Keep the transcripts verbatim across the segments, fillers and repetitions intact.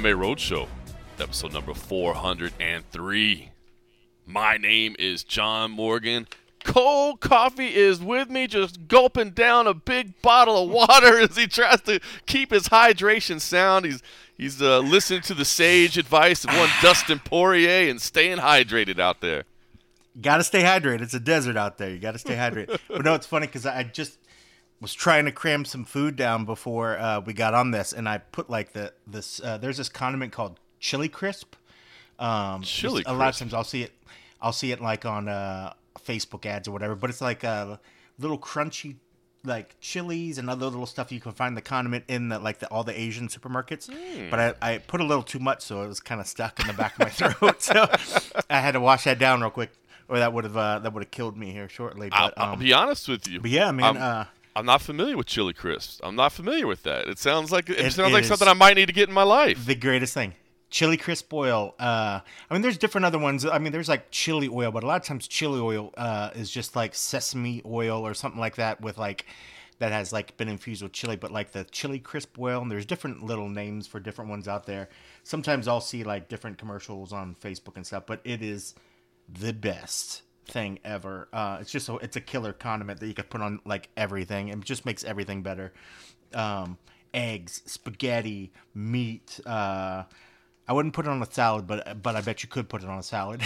M A Roadshow, episode number four hundred three. My name is John Morgan. Cold Coffee is with me, just gulping down a big bottle of water as he tries to keep his hydration sound. He's he's uh, listening to the sage advice of one Dustin Poirier and staying hydrated out there. You got to stay hydrated. It's a desert out there. You got to stay hydrated. But no, it's funny because I just was trying to cram some food down before uh, we got on this, and I put like the this. Uh, there's this condiment called Chili Crisp. Um, Chili A lot of times I'll see it. I'll see it like on uh, Facebook ads or whatever. But it's like a little crunchy, like chilies and other little stuff. You can find the condiment in the like the, all the Asian supermarkets. Mm. But I, I put a little too much, so it was kind of stuck in the back of my throat. So I had to wash that down real quick, or that would have uh, that would have killed me here shortly. But, I'll, I'll um, be honest with you. But yeah, man. I'm, uh, I'm not familiar with Chili Crisps. I'm not familiar with that. It sounds like it, It sounds like is something I might need to get in my life. the greatest thing. Chili crisp oil. Uh, I mean, there's different other ones. I mean, there's like chili oil, but a lot of times chili oil uh, is just like sesame oil or something like that with like that has like been infused with chili. But like the chili crisp oil, and there's different little names for different ones out there. Sometimes I'll see like different commercials on Facebook and stuff, but it is the best thing ever. Uh, it's just a, it's a killer condiment that you could put on like everything. It just makes everything better. Um, eggs, spaghetti, meat. Uh, I wouldn't put it on a salad, but but I bet you could put it on a salad.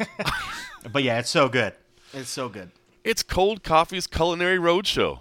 But yeah, it's so good. It's so good. It's Cold Coffee's Culinary Roadshow.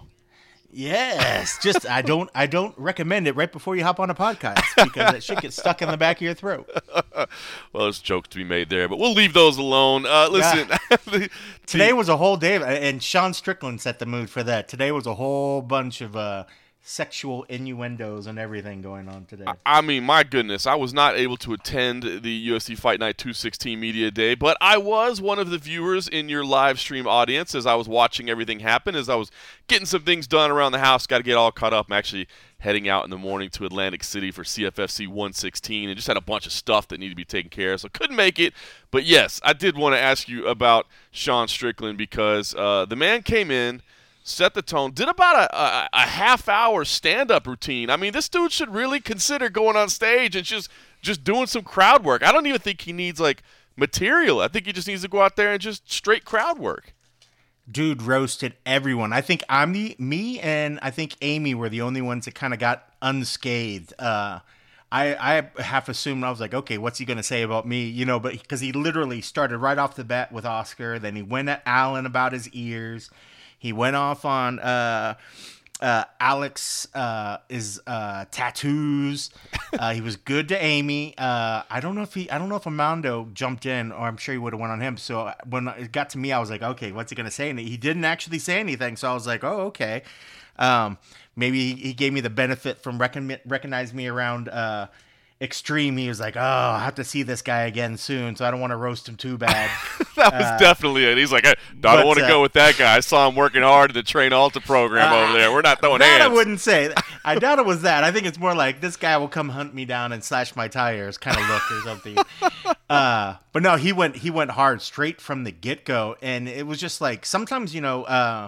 Yes, just I don't I don't recommend it right before you hop on a podcast because that shit gets stuck in the back of your throat. Well, there's jokes to be made there, but we'll leave those alone. Uh, listen, Yeah. Today was a whole day, of, and Sean Strickland set the mood for that. Today was a whole bunch of uh, sexual innuendos and everything going on today. I mean, my goodness, I was not able to attend the U F C Fight Night two sixteen Media Day, but I was one of the viewers in your live stream audience as I was watching everything happen, as I was getting some things done around the house. Got to get all caught up. I'm actually heading out in the morning to Atlantic City for C F F C one sixteen and just had a bunch of stuff that needed to be taken care of, so couldn't make it. But yes, I did want to ask you about Sean Strickland because uh, the man came in, set the tone, did about a, a, a half-hour stand-up routine. I mean, this dude should really consider going on stage and just, just doing some crowd work. I don't even think he needs, like, material. I think he just needs to go out there and just straight crowd work. Dude roasted everyone. I think I'm the me and I think Amy were the only ones that kind of got unscathed. Uh, I I half assumed I was like, okay, what's he gonna say about me? You know, but because he literally started right off the bat with Oscar, then he went at Alan about his ears. He went off on uh, uh, Alex uh, is uh, tattoos. Uh, he was good to Amy. Uh, I don't know if he. I don't know if Armando jumped in, or I'm sure he would have went on him. So when it got to me, I was like, okay, what's he gonna say? And he didn't actually say anything. So I was like, oh, okay. Um, maybe he gave me the benefit from recon- recognize me around uh, Extreme. He was like, oh, I'll have to see this guy again soon, so I don't want to roast him too bad. That was uh, definitely it. He's like, I don't but, want to uh, go with that guy. I saw him working hard at the Train Alta program uh, over there. We're not throwing that hands. I wouldn't say. I doubt it was that. I think it's more like this guy will come hunt me down and slash my tires kind of look or something. uh, but no, he went he went hard straight from the get go, and it was just like sometimes you know. Uh,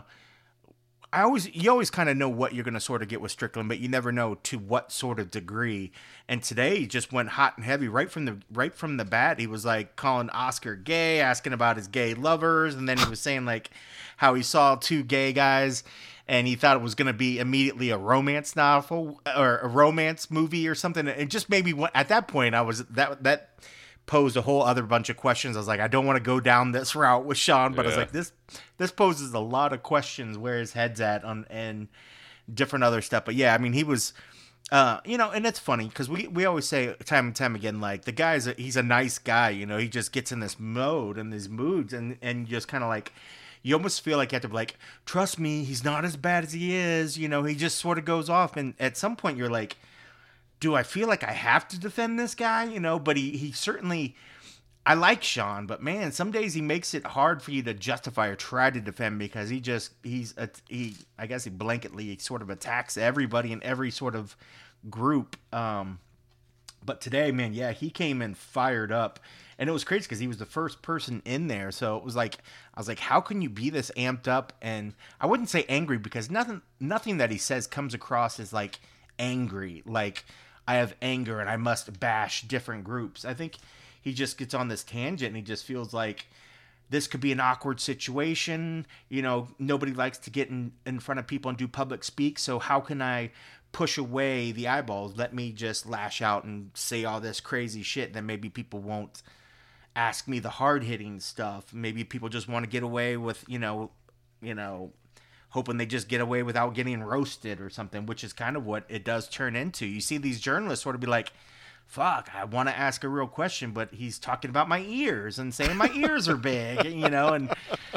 I always, you always kind of know what you're going to sort of get with Strickland, but you never know to what sort of degree. And today he just went hot and heavy right from the right from the bat. He was like calling Oscar gay, asking about his gay lovers, and then he was saying like how he saw two gay guys and he thought it was going to be immediately a romance novel or a romance movie or something. It just made me at that point I was that that. posed a whole other bunch of questions. I was like, I don't want to go down this route with Sean, but yeah. I was like, this this poses a lot of questions where his head's at on and different other stuff. But yeah, I mean, he was, uh, you know, and it's funny because we, we always say time and time again, like the guy's a, he's a nice guy, you know, he just gets in this mode and these moods and and just kind of like you almost feel like you have to be like, trust me, he's not as bad as he is, you know, he just sort of goes off, and at some point you're like, do I feel like I have to defend this guy? You know, but he, he certainly, I like Sean, but man, some days he makes it hard for you to justify or try to defend because he just, he's, a, he, I guess he blanketly sort of attacks everybody in every sort of group. Um, but today, man, yeah, he came in fired up, and it was crazy because he was the first person in there. So it was like, I was like, how can you be this amped up? And I wouldn't say angry because nothing, nothing that he says comes across as like angry. Like, I have anger and I must bash different groups. I think he just gets on this tangent and he just feels like this could be an awkward situation. You know, nobody likes to get in, in front of people and do public speak. So how can I push away the eyeballs? Let me just lash out and say all this crazy shit. Then maybe people won't ask me the hard hitting stuff. Maybe people just want to get away with, you know, you know, hoping they just get away without getting roasted or something, which is kind of what it does turn into. You see these journalists sort of be like, fuck, I want to ask a real question, but he's talking about my ears and saying my ears are big, you know, and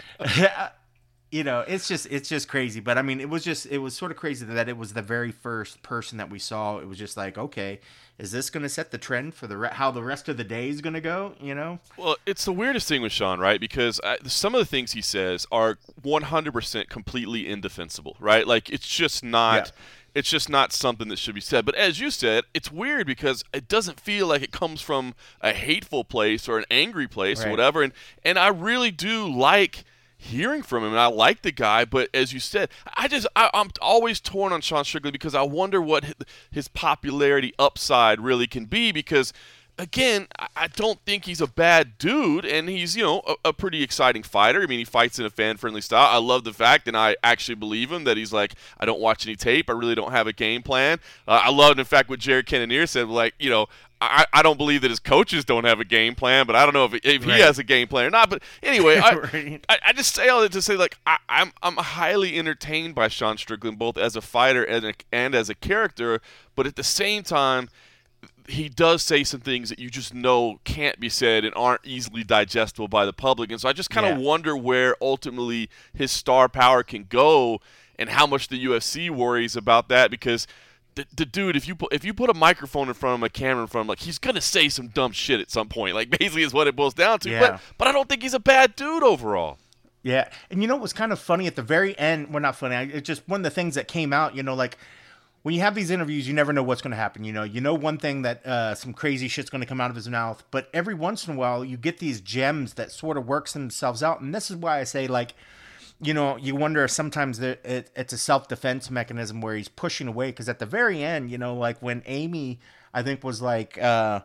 you know, it's just it's just crazy. But I mean, it was just it was sort of crazy that it was the very first person that we saw. It was just like, okay, is this going to set the trend for the re- how the rest of the day is going to go, you know? Well, it's the weirdest thing with Sean, right? Because I, some of the things he says are one hundred percent completely indefensible, right? Like, it's just not yeah. It's just not something that should be said. But as you said, it's weird because it doesn't feel like it comes from a hateful place or an angry place right. or whatever. And and I really do like hearing from him, and I like the guy. But as you said, I just I, I'm always torn on Sean Strickland because I wonder what his popularity upside really can be. Because again, I don't think he's a bad dude, and he's, you know, a, a pretty exciting fighter. I mean, he fights in a fan-friendly style. I love the fact, and I actually believe him, that he's like, I don't watch any tape. I really don't have a game plan. Uh, I loved, in fact, what Jared Cannonier said, like, you know, I, I don't believe that his coaches don't have a game plan, but I don't know if, if he right. has a game plan or not. But anyway, I, right. I, I just say all that to say, like, I, I'm I'm highly entertained by Sean Strickland, both as a fighter and, a, and as a character, but at the same time, he does say some things that you just know can't be said and aren't easily digestible by the public. And so I just kind of yeah. wonder where ultimately his star power can go and how much the U F C worries about that, because the, the dude, if you put, if you put a microphone in front of him, a camera in front of him, like, he's going to say some dumb shit at some point. Like, basically is what it boils down to. Yeah. But, but I don't think he's a bad dude overall. Yeah. And you know what was kind of funny at the very end? Well, not funny. It's just one of the things that came out, you know, like, when you have these interviews, you never know what's going to happen. You know, you know one thing, that uh, some crazy shit's going to come out of his mouth, but every once in a while you get these gems that sort of works themselves out. And this is why I say, like, you know, you wonder if sometimes it, it, it's a self-defense mechanism where he's pushing away. Because at the very end, you know, like when Amy, I think, was like, uh,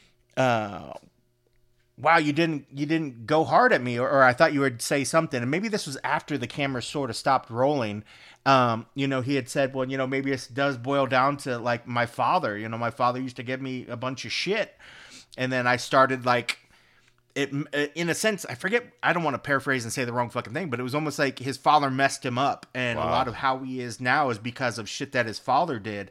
uh, wow, you didn't you didn't go hard at me, or, or I thought you would say something. And maybe this was after the camera sort of stopped rolling. Um, you know, he had said, well, you know, maybe this does boil down to, like, my father. You know, my father used to give me a bunch of shit. And then I started, like, it in a sense, I forget, I don't want to paraphrase and say the wrong fucking thing, but it was almost like his father messed him up. And wow. a lot of how he is now is because of shit that his father did.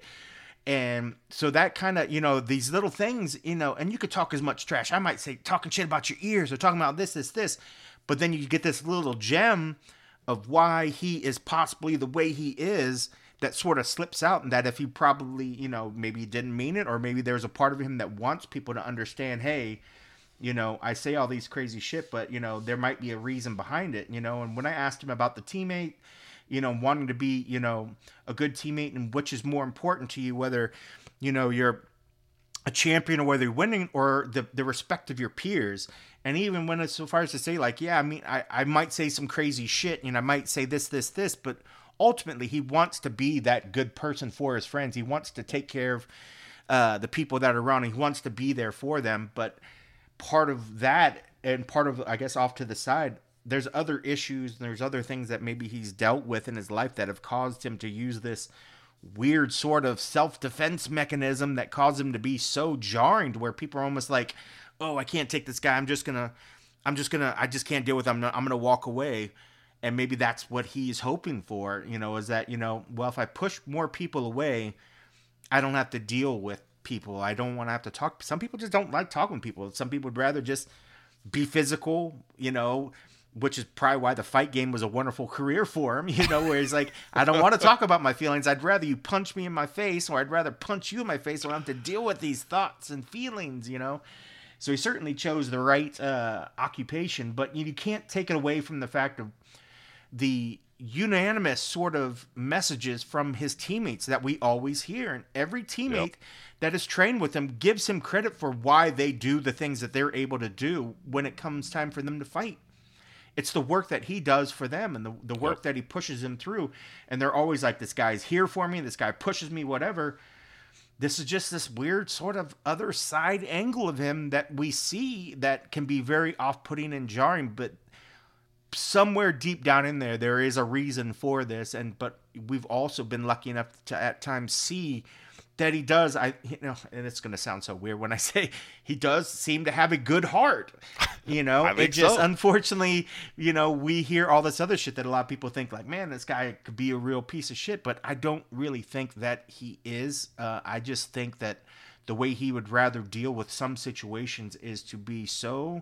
And so that kind of, you know, these little things, you know, and you could talk as much trash. I might say talking shit about your ears or talking about this, this, this. But then you get this little gem of why he is possibly the way he is that sort of slips out, and that if he probably, you know, maybe he didn't mean it, or maybe there's a part of him that wants people to understand, hey, you know, I say all these crazy shit, but, you know, there might be a reason behind it, you know. And when I asked him about the teammate, you know, wanting to be, you know, a good teammate, and which is more important to you, whether, you know, you're a champion or whether you're winning, or the, the respect of your peers. And he even went as so far as to say, like, yeah, I mean, I, I might say some crazy shit, and I might say this, this, this, but ultimately he wants to be that good person for his friends. He wants to take care of uh, the people that are around him. He wants to be there for them. But part of that, and part of, I guess, off to the side, there's other issues, and there's other things that maybe he's dealt with in his life that have caused him to use this weird sort of self-defense mechanism that caused him to be so jarring, to where people are almost like, oh, I can't take this guy. I'm just gonna, I'm just gonna, I just can't deal with him. I'm, I'm gonna walk away. And maybe that's what he's hoping for, you know, is that, you know, well, if I push more people away, I don't have to deal with people. I don't want to have to talk. Some people just don't like talking to people. Some people would rather just be physical, you know, which is probably why the fight game was a wonderful career for him, you know, where he's like, I don't want to talk about my feelings. I'd rather you punch me in my face, or I'd rather punch you in my face, so I don't have to deal with these thoughts and feelings, you know. So he certainly chose the right uh, occupation, but you can't take it away from the fact of the unanimous sort of messages from his teammates that we always hear. And every teammate yep. that is trained with him gives him credit for why they do the things that they're able to do when it comes time for them to fight. It's the work that he does for them, and the, the work yep. that he pushes them through. And they're always like, this guy's here for me, this guy pushes me, whatever. this is just this weird sort of other side angle of him that we see that can be very off-putting and jarring, but somewhere deep down in there, there is a reason for this. And, but we've also been lucky enough to at times see that he does, I, you know, and it's going to sound so weird when I say he does seem to have a good heart, you know, I think it just, so. Unfortunately, you know, we hear all this other shit that a lot of people think like, man, this guy could be a real piece of shit, but I don't really think that he is. Uh, I just think that the way he would rather deal with some situations is to be so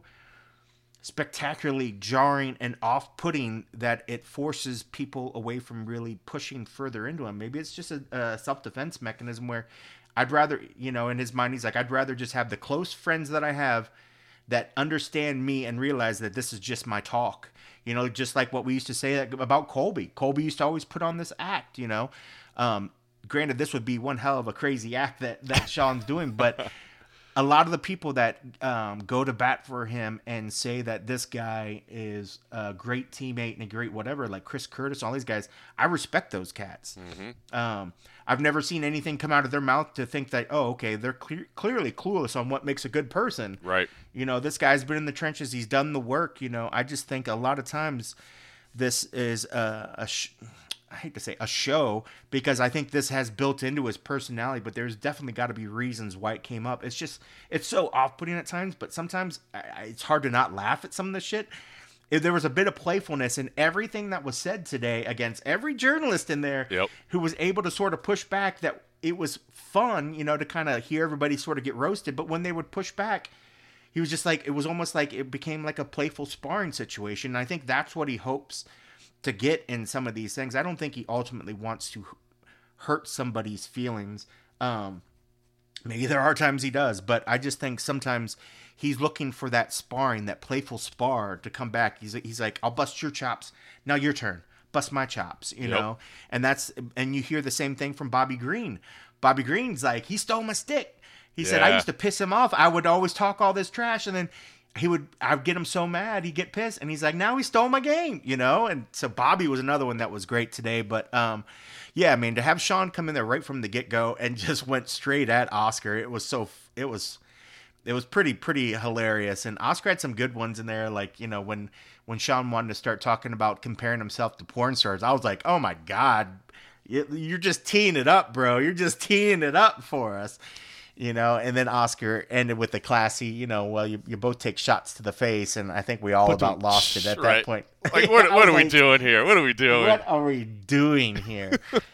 spectacularly jarring and off-putting that it forces people away from really pushing further into him. Maybe it's just a, a self-defense mechanism where I'd rather, you know, in his mind, he's like, I'd rather just have the close friends that I have that understand me and realize that this is just my talk. You know, just like what we used to say about Colby. Colby used to always put on this act, you know. Um, granted, this would be one hell of a crazy act that, that Sean's doing, but a lot of the people that um, go to bat for him and say that this guy is a great teammate and a great whatever, like Chris Curtis, all these guys, I respect those cats. Mm-hmm. Um, I've never seen anything come out of their mouth to think that, oh, okay, they're cle- clearly clueless on what makes a good person. Right. You know, this guy's been in the trenches. He's done the work. You know, I just think a lot of times this is a, a sh- I hate to say a show, because I think this has built into his personality, but there's definitely got to be reasons why it came up. It's just, it's so off-putting at times, but sometimes I, I, it's hard to not laugh at some of the shit. If there was a bit of playfulness in everything that was said today against every journalist in there, yep. who was able to sort of push back, that it was fun, you know, to kind of hear everybody sort of get roasted. But when they would push back, he was just like, it was almost like it became like a playful sparring situation. And I think that's what he hopes to get in some of these things. I don't think he ultimately wants to hurt somebody's feelings. Um, maybe there are times he does, but I just think sometimes he's looking for that sparring, that playful spar to come back. He's he's like, I'll bust your chops. Now your turn. Bust my chops, you yep. know? And that's, and you hear the same thing from Bobby Green. Bobby Green's like, he stole my stick. He yeah. said, I used to piss him off. I would always talk all this trash, and then he would, I would get him so mad, he'd get pissed, and he's like, now he stole my game, you know? And so Bobby was another one that was great today. But um, yeah, I mean, to have Sean come in there right from the get-go and just went straight at Oscar, it was so, it was, it was pretty, pretty hilarious. And Oscar had some good ones in there, like, you know, when, when Sean wanted to start talking about comparing himself to porn stars, I was like, oh my God, you're just teeing it up, bro. You're just teeing it up for us. You know, and then Oscar ended with the classy, you know, well, you, you both take shots to the face, and I think we all about lost it at right. that point. Like, what, what are like, we doing here? What are we doing? What are we doing here?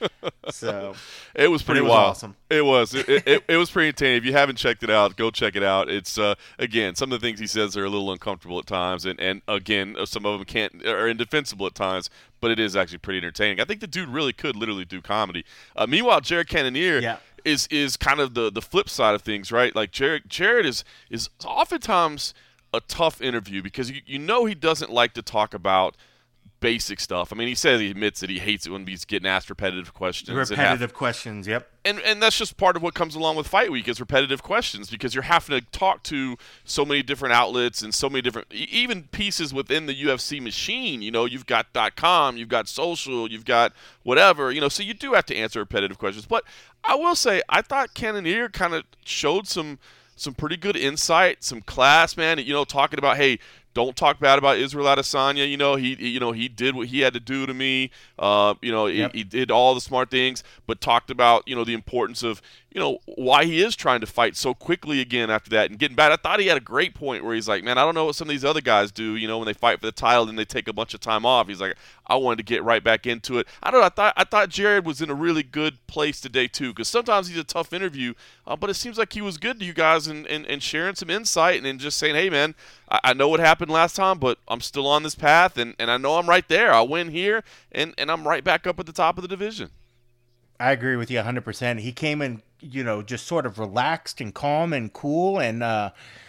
So it was pretty it was wild. Awesome. It was. It, it, it was pretty entertaining. If you haven't checked it out, go check it out. It's uh, again, some of the things he says are a little uncomfortable at times, and, and again, some of them can't are indefensible at times. But it is actually pretty entertaining. I think the dude really could literally do comedy. Uh, meanwhile, Jared Cannonier. Yeah. is is kind of the, the flip side of things, right? Like Jared Jared is is oftentimes a tough interview because you, you know he doesn't like to talk about basic stuff. I mean, he says he admits that he hates it when he's getting asked repetitive questions. Repetitive and have, questions, yep. And and that's just part of what comes along with Fight Week is repetitive questions because you're having to talk to so many different outlets and so many different, even pieces within the U F C machine. You know, you've got .com, you've got social, you've got whatever, you know, so you do have to answer repetitive questions. But I will say, I thought Cannonier kind of showed some some pretty good insight, some class, man. You know, talking about, hey, don't talk bad about Israel Adesanya. You know, he, you know, he did what he had to do to me. Uh, you know, yep. he, he did all the smart things, but talked about, you know, the importance of, you know, why he is trying to fight so quickly again after that and getting back. I thought he had a great point where he's like, man, I don't know what some of these other guys do, you know, when they fight for the title and they take a bunch of time off. He's like, I wanted to get right back into it. I don't know. I thought I thought Jared was in a really good place today too, because sometimes he's a tough interview, uh, but it seems like he was good to you guys and, and, and sharing some insight and, and just saying, hey, man, I, I know what happened last time, but I'm still on this path, and, and I know I'm right there. I'll win here, and, and I'm right back up at the top of the division. I agree with you one hundred percent. He came in, you know, just sort of relaxed and calm and cool. And, uh,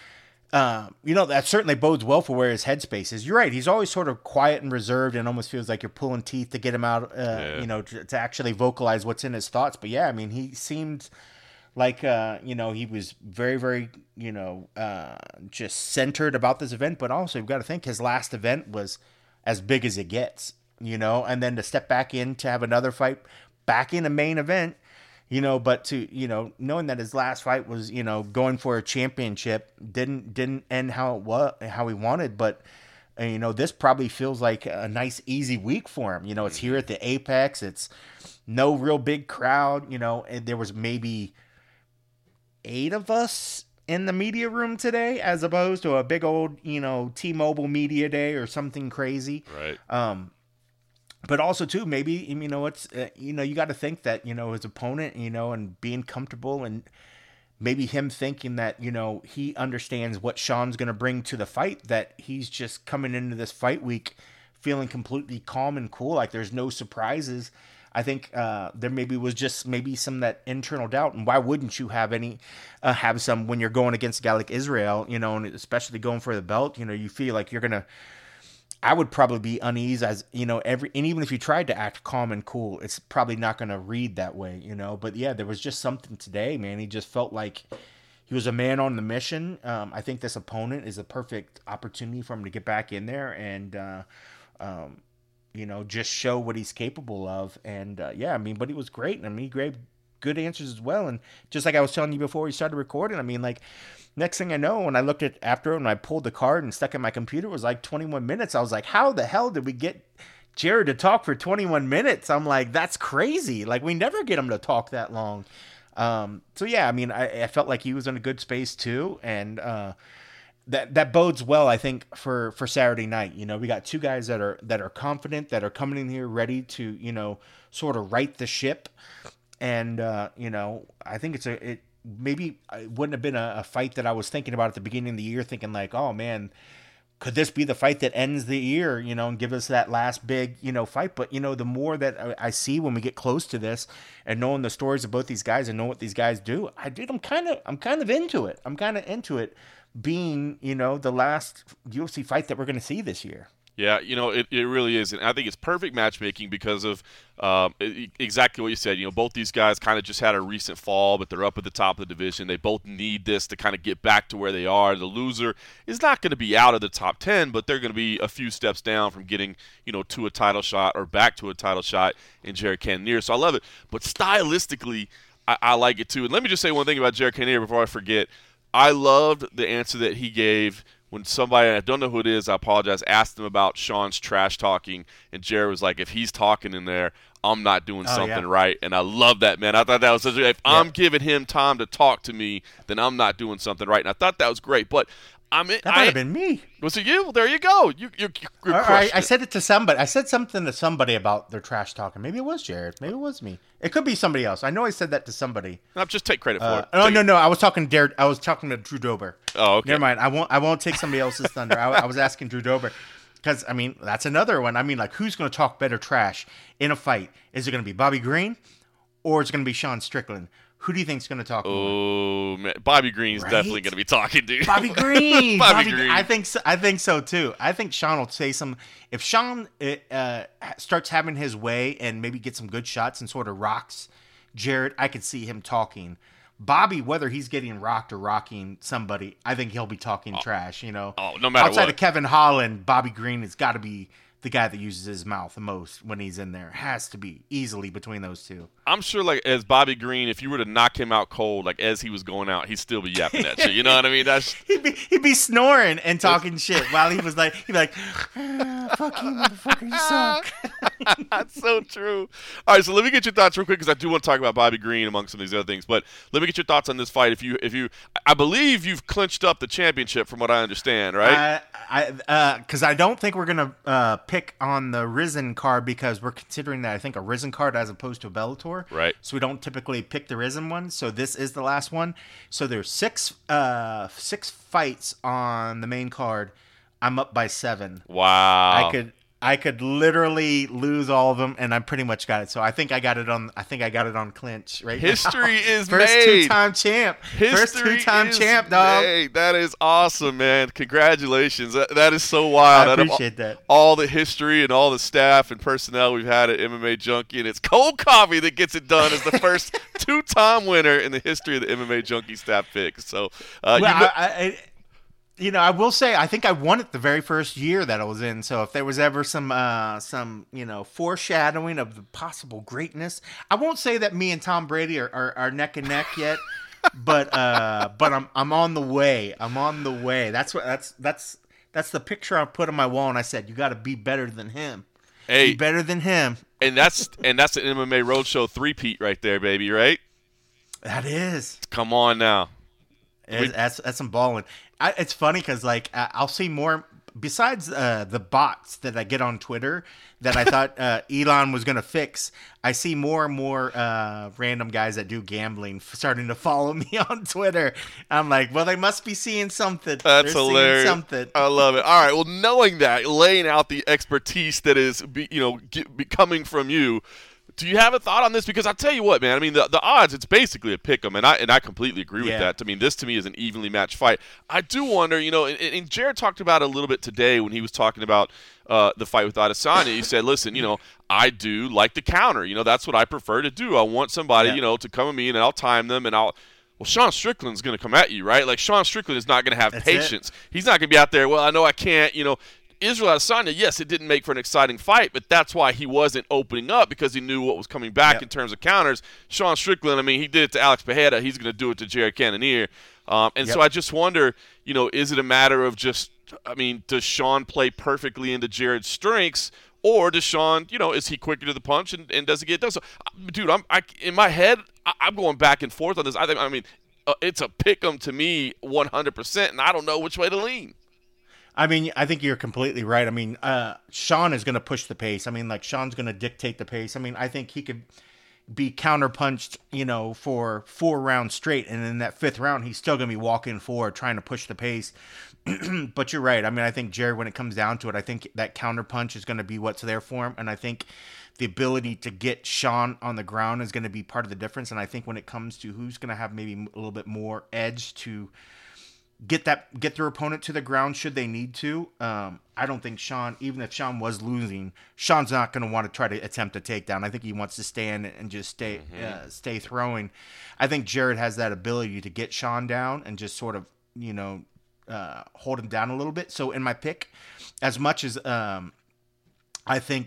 uh, you know, that certainly bodes well for where his headspace is. You're right. He's always sort of quiet and reserved and almost feels like you're pulling teeth to get him out, uh, yeah. you know, to, to actually vocalize what's in his thoughts. But, yeah, I mean, he seemed like, uh, you know, he was very, very, you know, uh, just centered about this event. But also, you've got to think his last event was as big as it gets, you know, and then to step back in to have another fight back in a main event, You know, but to, you know, knowing that his last fight was, you know, going for a championship, didn't didn't end how it was, how he wanted, but uh, you know, this probably feels like a nice easy week for him. You know, it's here at the Apex. It's no real big crowd, you know, and there was maybe eight of us in the media room today as opposed to a big old, you know, T-Mobile media day or something crazy. Right. Um But also, too, maybe, you know, it's, uh, you know, you got to think that, you know, his opponent, you know, and being comfortable and maybe him thinking that, you know, he understands what Sean's going to bring to the fight, that he's just coming into this fight week feeling completely calm and cool, like there's no surprises. I think uh, there maybe was just maybe some of that internal doubt. And why wouldn't you have any, uh, have some when you're going against a guy like Israel, you know, and especially going for the belt, you know, you feel like you're going to, I would probably be uneasy as, you know, every, and even if you tried to act calm and cool, it's probably not going to read that way, you know, but yeah, there was just something today, man. He just felt like he was a man on the mission. Um, I think this opponent is a perfect opportunity for him to get back in there and, uh, um, you know, just show what he's capable of. And, uh, yeah, I mean, but he was great. I mean, he gave good answers as well. And just like I was telling you before we started recording, I mean, like, next thing I know, when I looked at after and I pulled the card and stuck in my computer, it was like twenty-one minutes. I was like, how the hell did we get Jared to talk for twenty-one minutes? I'm like, that's crazy. Like, we never get him to talk that long. Um, so, yeah, I mean, I, I felt like he was in a good space too. And uh, that that bodes well, I think, for, for Saturday night. You know, we got two guys that are that are confident, that are coming in here ready to, you know, sort of right the ship. And, uh, you know, I think it's a – it. Maybe it wouldn't have been a, a fight that I was thinking about at the beginning of the year, thinking like, oh man, could this be the fight that ends the year, you know, and give us that last big, you know, fight? But, you know, the more that I, I see when we get close to this and knowing the stories of both these guys and know what these guys do, I did, I'm kind of, I'm kind of into it. I'm kind of into it being, you know, the last U F C fight that we're going to see this year. Yeah, you know, it, it really is. And I think it's perfect matchmaking because of um, exactly what you said. You know, both these guys kind of just had a recent fall, but they're up at the top of the division. They both need this to kind of get back to where they are. The loser is not going to be out of the top ten, but they're going to be a few steps down from getting, you know, to a title shot or back to a title shot in Jared Cannonier. So I love it. But stylistically, I, I like it too. And let me just say one thing about Jared Cannonier before I forget. I loved the answer that he gave when somebody, I don't know who it is, I apologize, asked him about Sean's trash talking, and Jared was like, if he's talking in there, I'm not doing oh, something yeah. right. And I love that, man. I thought that was such a, if yeah. I'm giving him time to talk to me, then I'm not doing something right. And I thought that was great. But I mean, that might have been me. Was it you? Well, there you go. You, you, you I, I said it to somebody. I said something to somebody about their trash talking. Maybe it was Jared. Maybe it was me. It could be somebody else. I know I said that to somebody. No, just take credit for uh, it. Oh take no, it. no. I was talking to Jared. I was talking to Drew Dober. Oh, okay. Never mind. I won't. I won't take somebody else's thunder. I, I was asking Drew Dober because I mean that's another one. I mean, like, who's going to talk better trash in a fight? Is it going to be Bobby Green or is it going to be Sean Strickland? Who do you think is going to talk more? Oh, man. Bobby Green's right? definitely going to be talking, dude. Bobby Green. Bobby, Bobby Green. I think so, I think so, too. I think Sean will say some – if Sean uh, starts having his way and maybe get some good shots and sort of rocks Jared, I could see him talking. Bobby, whether he's getting rocked or rocking somebody, I think he'll be talking oh. trash, you know. Oh, no matter Outside what. of Kevin Holland, Bobby Green has got to be – the guy that uses his mouth the most when he's in there. Has to be easily between those two. I'm sure, like, as Bobby Green, if you were to knock him out cold, like, as he was going out, he'd still be yapping at you. You know what I mean? That's he'd be he'd be snoring and talking shit while he was like, he'd be like, ah, fuck you, motherfucker, you suck. That's so true. All right, so let me get your thoughts real quick because I do want to talk about Bobby Green among some of these other things. But let me get your thoughts on this fight. If you, if you, I believe you've clinched up the championship from what I understand, right? Uh, I, because uh, I don't think we're gonna uh, pick on the Risen card because we're considering that I think a Risen card as opposed to a Bellator. Right. So we don't typically pick the Risen one. So this is the last one. So there's six, uh, six fights on the main card. I'm up by seven. Wow. I could. I could literally lose all of them, and I pretty much got it. So I think I got it on. I think I got it on clinch right History now. is First made. two-time champ. History First two-time is champ, dog. Made. That is awesome, man. Congratulations. That, that is so wild. I appreciate all, that. All the history and all the staff and personnel we've had at M M A Junkie, and it's Cole Coffey that gets it done as the first two-time winner in the history of the M M A Junkie staff pick. So, uh, well, you know, I, I, you know, I will say I think I won it the very first year that I was in. So if there was ever some uh, some you know foreshadowing of the possible greatness, I won't say that me and Tom Brady are, are, are neck and neck yet, but uh, but I'm I'm on the way. I'm on the way. That's what that's that's that's the picture I put on my wall, and I said you got to be better than him. Hey, be better than him. And that's and that's an M M A Roadshow three-peat right there, baby. Right? That is. Come on now. It's, that's that's some balling. I, it's funny because like I'll see more besides uh, the bots that I get on Twitter that I thought uh, Elon was gonna fix. I see more and more uh, random guys that do gambling starting to follow me on Twitter. I'm like, well, they must be seeing something. That's They're hilarious. Seeing something. I love it. All right. Well, knowing that, laying out the expertise that is, be, you know, get, be coming from you. Do you have a thought on this? Because I'll tell you what, man. I mean, the, the odds, it's basically a pick 'em, and I and I completely agree yeah. with that. I mean, this to me is an evenly matched fight. I do wonder, you know, and, and Jared talked about it a little bit today when he was talking about uh, the fight with Adesanya. He said, listen, you know, I do like the counter. You know, that's what I prefer to do. I want somebody, yeah. you know, to come at me, and I'll time them, and I'll – well, Sean Strickland's going to come at you, right? Like, Sean Strickland is not going to have that's patience. It. He's not going to be out there, well, I know I can't, you know – Israel Adesanya, yes, it didn't make for an exciting fight, but that's why he wasn't opening up because he knew what was coming back yep. in terms of counters. Sean Strickland, I mean, he did it to Alex Pereira. He's going to do it to Jared Cannonier. Um, and yep. so I just wonder, you know, is it a matter of just, I mean, does Sean play perfectly into Jared's strengths, or does Sean, you know, is he quicker to the punch and, and does he get it done? So, dude, I'm I, in my head, I, I'm going back and forth on this. I think, I mean, uh, it's a pick 'em to me one hundred percent, and I don't know which way to lean. I mean, I think you're completely right. I mean, uh, Sean is going to push the pace. I mean, like, Sean's going to dictate the pace. I mean, I think he could be counterpunched, you know, for four rounds straight. And in that fifth round, he's still going to be walking forward, trying to push the pace. But you're right. I mean, I think, Jared, when it comes down to it, I think that counterpunch is going to be what's there for him. And I think the ability to get Sean on the ground is going to be part of the difference. And I think when it comes to who's going to have maybe a little bit more edge to get that get their opponent to the ground should they need to. Um, I don't think Sean, even if Sean was losing, Sean's not going to want to try to attempt a takedown. I think he wants to stand and just stay mm-hmm. uh, stay throwing. I think Jared has that ability to get Sean down and just sort of, you know, uh, hold him down a little bit. So in my pick, as much as um, I think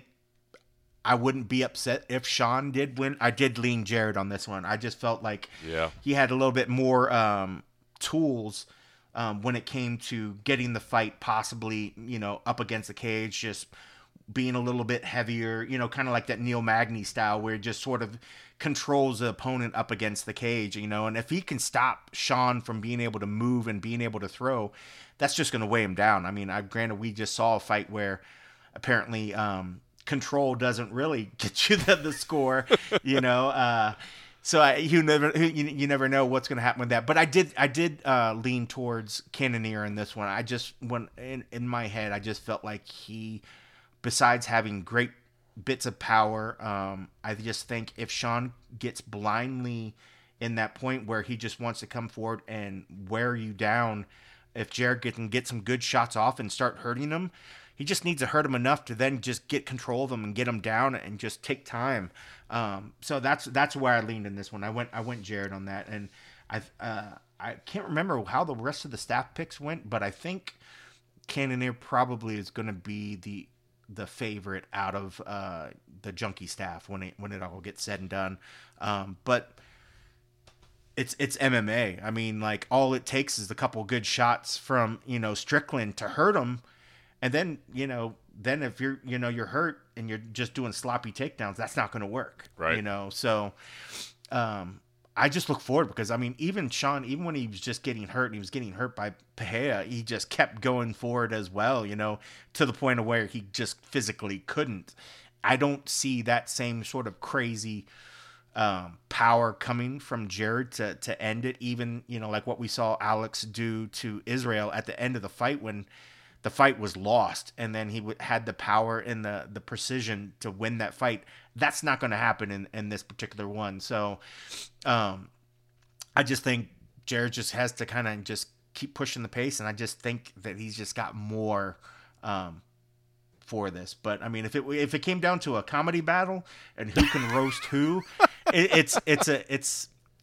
I wouldn't be upset if Sean did win, I did lean Jared on this one. I just felt like yeah. he had a little bit more um, tools Um, when it came to getting the fight possibly, you know, up against the cage, just being a little bit heavier, you know, kind of like that Neil Magny style where it just sort of controls the opponent up against the cage, you know, and if he can stop Sean from being able to move and being able to throw, that's just going to weigh him down. I mean, I granted we just saw a fight where apparently um, control doesn't really get you the, the score, you know, uh, So I, you never you, you never know what's going to happen with that. But I did I did uh, lean towards Cannonier in this one. I just when in, in my head I just felt like he, besides having great bits of power, um, I just think if Sean gets blindly in that point where he just wants to come forward and wear you down, if Jared can get some good shots off and start hurting him, he just needs to hurt him enough to then just get control of him and get him down and just take time. Um, so that's that's where I leaned in this one. I went I went Jared on that, and I uh, I can't remember how the rest of the staff picks went, but I think Cannonier probably is going to be the the favorite out of uh, the junkie staff when it when it all gets said and done. Um, but it's it's M M A. I mean, like all it takes is a couple good shots from you know Strickland to hurt him. And then, you know, then if you're, you know, you're hurt and you're just doing sloppy takedowns, that's not going to work. Right. You know, so um, I just look forward because, I mean, even Sean, even when he was just getting hurt and he was getting hurt by Pereira, he just kept going forward as well, you know, to the point of where he just physically couldn't. I don't see that same sort of crazy um, power coming from Jared to, to end it. Even, you know, like what we saw Alex do to Israel at the end of the fight when the fight was lost, and then he w- had the power and the, the precision to win that fight. That's not going to happen in, in this particular one. So um, I just think Jared just has to kind of just keep pushing the pace, and I just think that he's just got more um, for this. But, I mean, if it if it came down to a comedy battle and who can roast who, it, it's it's a it's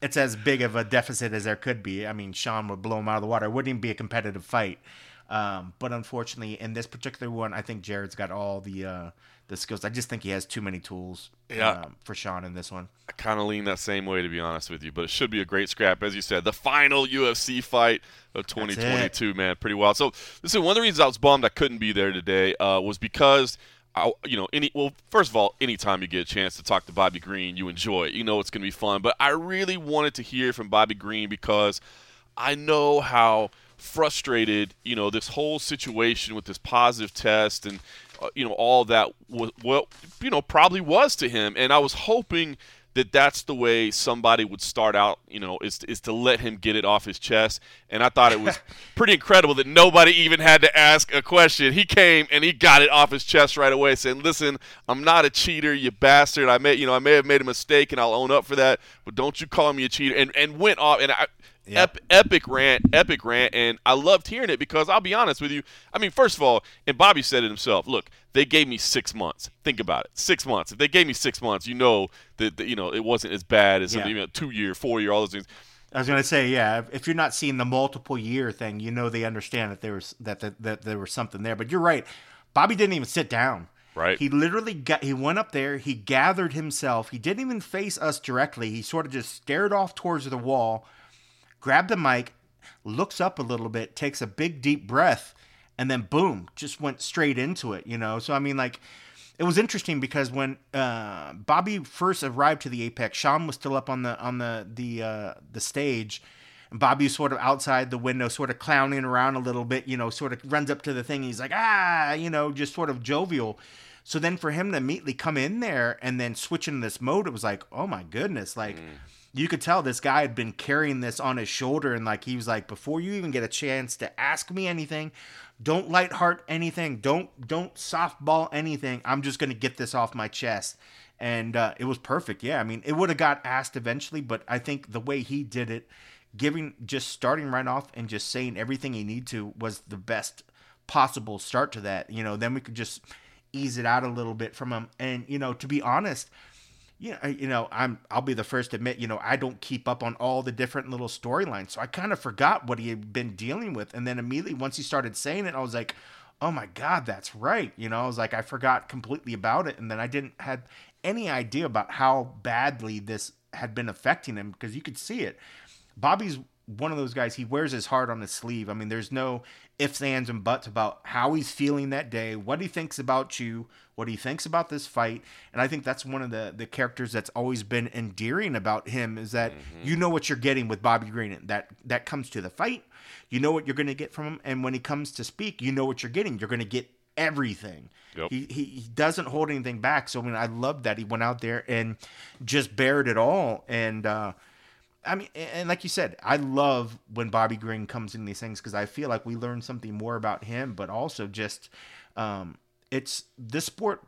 it's as big of a deficit as there could be. I mean, Sean would blow him out of the water. It wouldn't even be a competitive fight. Um, but unfortunately, in this particular one, I think Jared's got all the uh, the skills. I just think he has too many tools yeah. um, for Sean in this one. I kind of lean that same way, to be honest with you. But it should be a great scrap. As you said, the final U F C fight of twenty twenty-two, man. Pretty wild. So, listen, one of the reasons I was bummed I couldn't be there today uh, was because – I, you know, any well, first of all, anytime you get a chance to talk to Bobby Green, you enjoy it. You know it's going to be fun. But I really wanted to hear from Bobby Green because I know how frustrated, you know, this whole situation with this positive test and, uh, you know, all that, was, well, you know, probably was to him. And I was hoping that that's the way somebody would start out, you know, is, is to let him get it off his chest. And I thought it was pretty incredible that nobody even had to ask a question. He came and he got it off his chest right away, saying, listen, I'm not a cheater, you bastard. I may, you know, I may have made a mistake and I'll own up for that, but don't you call me a cheater. And, and went off. And I, Yep. Ep- epic rant, epic rant, and I loved hearing it because I'll be honest with you. I mean, first of all, and Bobby said it himself. Look, they gave me six months. Think about it, six months. If they gave me six months, you know that, that you know it wasn't as bad as yeah. you know, two year, four year, all those things. I was gonna say, yeah. If you're not seeing the multiple year thing, you know they understand that there was that that, that there was something there. But you're right. Bobby didn't even sit down. Right. He literally got. He went up there. He gathered himself. He didn't even face us directly. He sort of just stared off towards the wall. Grabbed the mic, looks up a little bit, takes a big deep breath, and then boom, just went straight into it, you know? So, I mean, like, it was interesting because when uh, Bobby first arrived to the Apex, Sean was still up on the on the the uh, the stage, and Bobby was sort of outside the window, sort of clowning around a little bit, you know, sort of runs up to the thing, he's like, ah, you know, just sort of jovial. So then for him to immediately come in there and then switch into this mode, it was like, oh my goodness, like... Mm. You could tell this guy had been carrying this on his shoulder, and like he was like, before you even get a chance to ask me anything, don't light heart anything, don't don't softball anything. I'm just gonna get this off my chest, and uh, it was perfect. Yeah, I mean, it would have got asked eventually, but I think the way he did it, giving just starting right off and just saying everything he needed to was the best possible start to that. You know, then we could just ease it out a little bit from him, and you know, to be honest. You know, you know, I'm. I'll be the first to admit. You know, I don't keep up on all the different little storylines, so I kind of forgot what he had been dealing with. And then immediately, once he started saying it, I was like, "Oh my God, that's right." You know, I was like, I forgot completely about it, and then I didn't had any idea about how badly this had been affecting him because you could see it. Bobby's one of those guys. He wears his heart on his sleeve. I mean, there's no ifs, ands, and buts about how he's feeling that day, what he thinks about you, what he thinks about this fight. And I think that's one of the, the characters that's always been endearing about him is that mm-hmm. you know what you're getting with Bobby Green. That that comes to the fight. You know what you're going to get from him. And when he comes to speak, you know what you're getting. You're going to get everything. Yep. He, he he doesn't hold anything back. So I mean, I love that he went out there and just bared it all. And, uh, I mean, and like you said, I love when Bobby Green comes in these things because I feel like we learn something more about him, but also just um, it's this sport.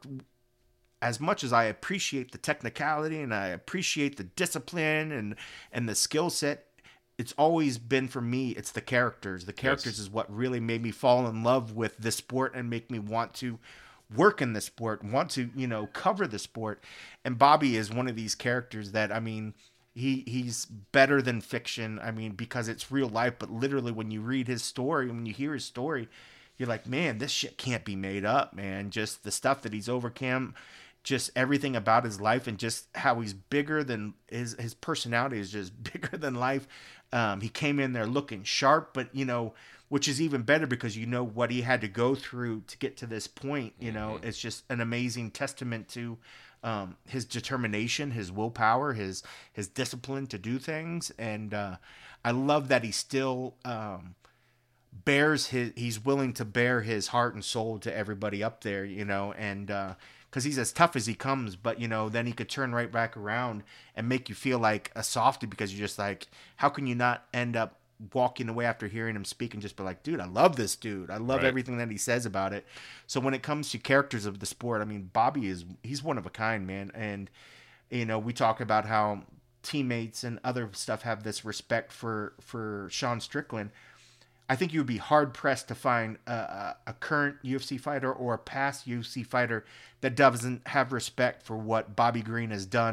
As much as I appreciate the technicality and I appreciate the discipline and and the skill set, it's always been for me. It's the characters. The characters yes. is what really made me fall in love with this sport and make me want to work in the sport, want to you know cover the sport. And Bobby is one of these characters that I mean. He he's better than fiction. I mean, because it's real life, but literally when you read his story, when you hear his story, you're like, man, this shit can't be made up, man. Just the stuff that he's overcome, just everything about his life and just how he's bigger than his, his personality is just bigger than life. Um, he came in there looking sharp, but you know, which is even better because you know what he had to go through to get to this point. You know, mm-hmm. It's just an amazing testament to Um, his determination, his willpower, his his discipline to do things, and uh, I love that he still um, bears his. He's willing to bear his heart and soul to everybody up there, you know, and because uh, he's as tough as he comes, but you know, then he could turn right back around and make you feel like a softie because you're just like, how can you not end up walking away after hearing him speak and just be like, dude, I love this dude. I love right. everything that he says about it. So when it comes to characters of the sport, I mean, Bobby is, he's one of a kind, man. And, you know, we talk about how teammates and other stuff have this respect for, for Sean Strickland. I think you would be hard pressed to find a, a current U F C fighter or a past U F C fighter that doesn't have respect for what Bobby Green has done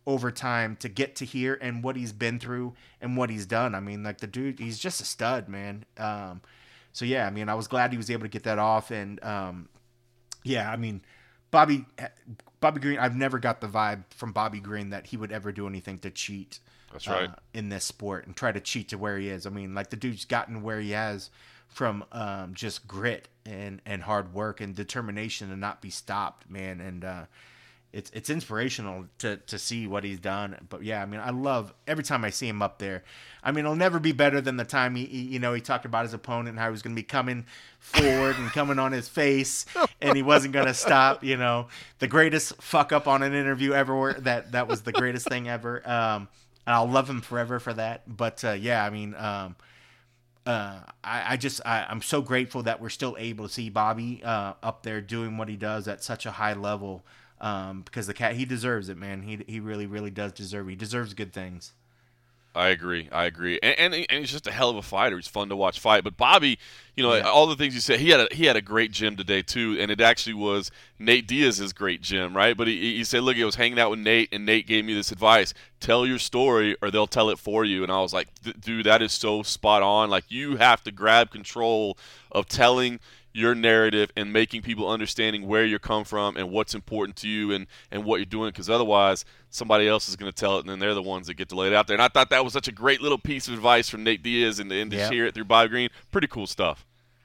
over time to get to here and what he's been through and what he's done. I mean, like the dude, he's just a stud, man. Um, so yeah, I mean, I was glad he was able to get that off. And um, yeah, I mean, Bobby, Bobby Green, I've never got the vibe from Bobby Green that he would ever do anything to cheat. That's right. Uh, in this sport and try to cheat to where he is. I mean, like the dude's gotten where he has from um, just grit and, and hard work and determination to not be stopped, man. And uh, it's it's inspirational to to see what he's done. But yeah, I mean, I love every time I see him up there. I mean, it'll never be better than the time he, he you know, he talked about his opponent and how he was going to be coming forward and coming on his face and he wasn't going to stop. You know, the greatest fuck up on an interview ever. That that was the greatest thing ever. Um, and I'll love him forever for that. But uh, yeah, I mean. Um, Uh, I, I just I, I'm so grateful that we're still able to see Bobby uh, up there doing what he does at such a high level, um, because the cat he deserves it, man. He he really really does deserve it. He deserves good things. I agree. I agree. And, and and he's just a hell of a fighter. He's fun to watch fight. But Bobby, you know, Yeah. all the things you said, he had a he had a great gym today too, and it actually was Nate Diaz's great gym, right? But he he said, look, I was hanging out with Nate, and Nate gave me this advice: tell your story, or they'll tell it for you. And I was like, dude, that is so spot on. Like, you have to grab control of telling your narrative and making people understanding where you come from and what's important to you and, and what you're doing, because otherwise somebody else is going to tell it, and then they're the ones that get to lay it out there. And I thought that was such a great little piece of advice from Nate Diaz, and, and to Yep. hear it through Bobby Green. Pretty cool stuff.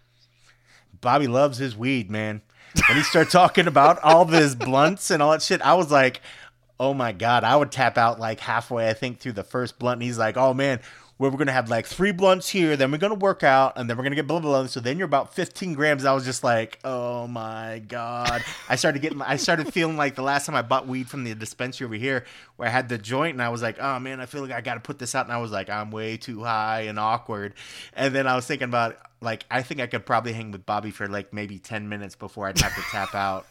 Bobby loves his weed, man. When he started talking about all of his blunts and all that shit, I was like, oh my God, I would tap out like halfway, I think, through the first blunt. And he's like, oh man, where we're going to have like three blunts here, then we're going to work out, and then we're going to get blah, blah, blah. So then you're about fifteen grams. I was just like, oh my God. I started getting, I started feeling like the last time I bought weed from the dispensary over here where I had the joint, and I was like, oh man, I feel like I got to put this out. And I was like, I'm way too high and awkward. And then I was thinking about, like, I think I could probably hang with Bobby for like maybe ten minutes before I'd have to tap out.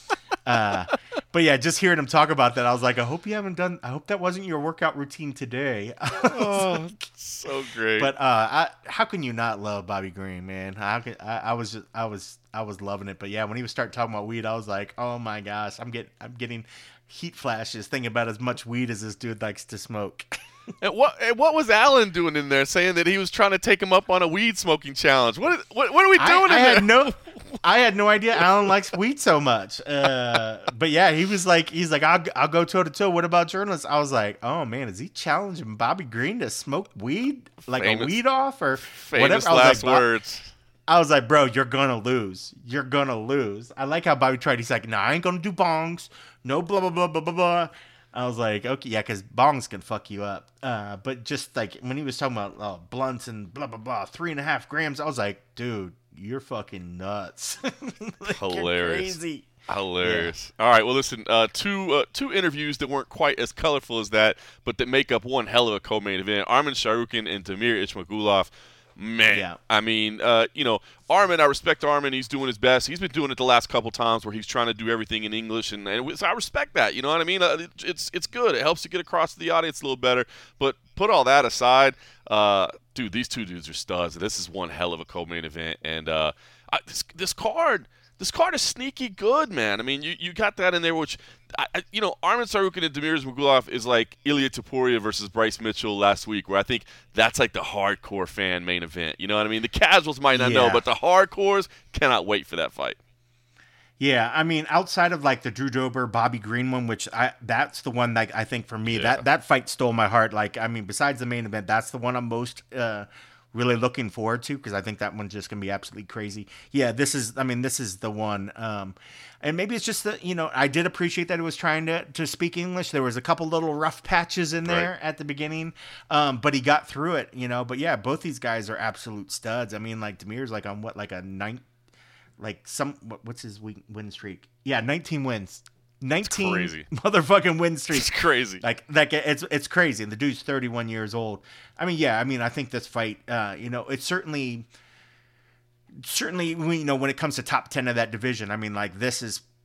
Uh, but yeah, just hearing him talk about that, I was like, I hope you haven't done, I hope that wasn't your workout routine today. Oh, so great. But uh, I, how can you not love Bobby Green, man? How could, I, I was just, I was, I was loving it. But yeah, when he was start talking about weed, I was like, oh my gosh, I'm getting, I'm getting heat flashes thinking about as much weed as this dude likes to smoke. And what and what was Alan doing in there, saying that he was trying to take him up on a weed smoking challenge? What what, what are we doing I, in I there? had no, I had no idea Alan likes weed so much. Uh, but yeah, he was like, he's like, I'll, I'll go toe to toe. What about journalists? I was like, oh man, is he challenging Bobby Green to smoke weed, like Famous- a weed off or Famous whatever? I was last like, Bob- words. I was like, bro, you're gonna lose. You're gonna lose. I like how Bobby tried. He's like, no, I ain't gonna do bongs. No, blah blah blah blah blah blah. I was like, okay, yeah, because bongs can fuck you up. Uh, but just like when he was talking about uh, blunts and blah blah blah, three and a half grams, I was like, dude, you're fucking nuts. Like, Hilarious. You're crazy. Hilarious. All right. Well, listen. Uh, two uh, two interviews that weren't quite as colorful as that, but that make up one hell of a co-main event. Arman Sharukin and Damir Ismagulov. Man, Yeah. I mean, uh, you know, Arman, I respect Arman. He's doing his best. He's been doing it the last couple times where he's trying to do everything in English, and, and so I respect that. You know what I mean? Uh, it, it's it's good. It helps you get across to the audience a little better. But put all that aside, uh, dude, these two dudes are studs. This is one hell of a co-main event, and uh, I, this this card. This card is sneaky good, man. I mean, you, you got that in there, which, I, I, you know, Arman Sarukin and Damir Ismagulov is like Ilya Topuria versus Bryce Mitchell last week, where I think that's like the hardcore fan main event. You know what I mean? The casuals might not know, Yeah. but the hardcores cannot wait for that fight. Yeah, I mean, outside of like the Drew Dober, Bobby Green one, which I that's the one that I think for me Yeah. that that fight stole my heart. Like, I mean, besides the main event, that's the one I'm most uh, really looking forward to because I think that one's just gonna be absolutely crazy. Yeah, this is, I mean, this is the one. Um, and maybe it's just that, you know, I did appreciate that it was trying to to speak English. There was a couple little rough patches in there Right. at the beginning, um, but he got through it, you know. But yeah, both these guys are absolute studs. I mean, like Demir's like on what, like a nine. Like some, what, what's his win, win streak? Yeah, nineteen wins, nineteen crazy. motherfucking win streak. It's crazy. Like that, it's it's crazy. And the dude's thirty-one years old. I mean, yeah, I mean, I think this fight, uh, you know, it's certainly, certainly, you know, when it comes to top ten of that division, I mean, like this is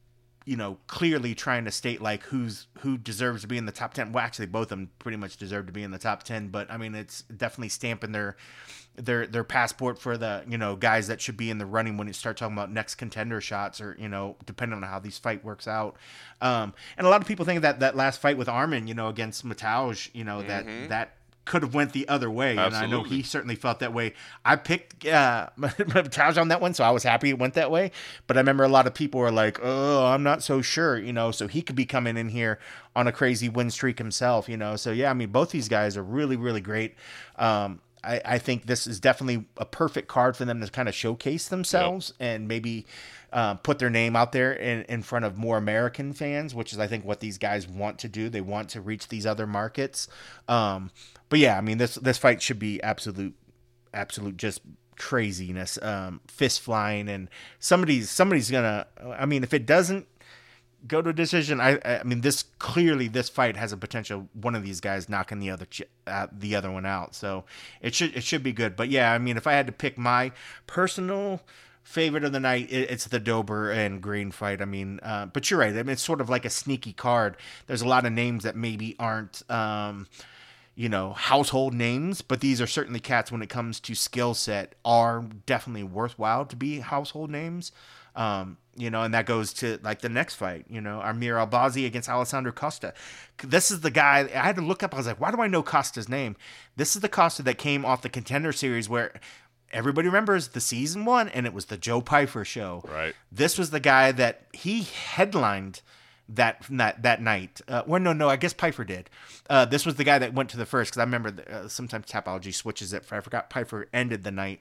you know, clearly trying to state like who's who deserves to be in the top ten. Well, actually, both of them pretty much deserve to be in the top ten. But I mean, it's definitely stamping their their their passport for the, you know, guys that should be in the running when you start talking about next contender shots, or, you know, depending on how these fight works out. Um, and a lot of people think that that last fight with Arman, you know, against Matauj, you know, that Mm-hmm. that could have went the other way. Absolutely. And I know he certainly felt that way. I picked uh, Matauj on that one, so I was happy it went that way. But I remember a lot of people were like, oh, I'm not so sure, you know, so he could be coming in here on a crazy win streak himself, you know. So, yeah, I mean, both these guys are really, really great. Um, I, I think this is definitely a perfect card for them to kind of showcase themselves, yep. and maybe uh, put their name out there in, in front of more American fans, which is, I think, what these guys want to do. They want to reach these other markets. Um, but yeah, I mean, this this fight should be absolute, absolute just craziness, um, fist flying, and somebody's somebody's gonna. I mean, if it doesn't go to a decision, I I mean, this clearly this fight has a potential one of these guys knocking the other uh, the other one out. So it should it should be good. But yeah, I mean, if I had to pick my personal favorite of the night, it's the Dober and Green fight. I mean, uh, but you're right. I mean, it's sort of like a sneaky card. There's a lot of names that maybe aren't, um, you know, household names, but these are certainly cats when it comes to skill set are definitely worthwhile to be household names. Um, you know, and that goes to like the next fight, you know, Amir Albazi against Alessandro Costa. This is the guy I had to look up. I was like, why do I know Costa's name? This is the Costa that came off the Contender Series where everybody remembers the season one, and it was the Joe Pyfer show. Right. This was the guy that he headlined that that, that night. Uh, well, no, no, I guess Pyfer did. Uh, this was the guy that went to the first, because I remember the, uh, sometimes Tapology switches it. For, I forgot Pyfer ended the night.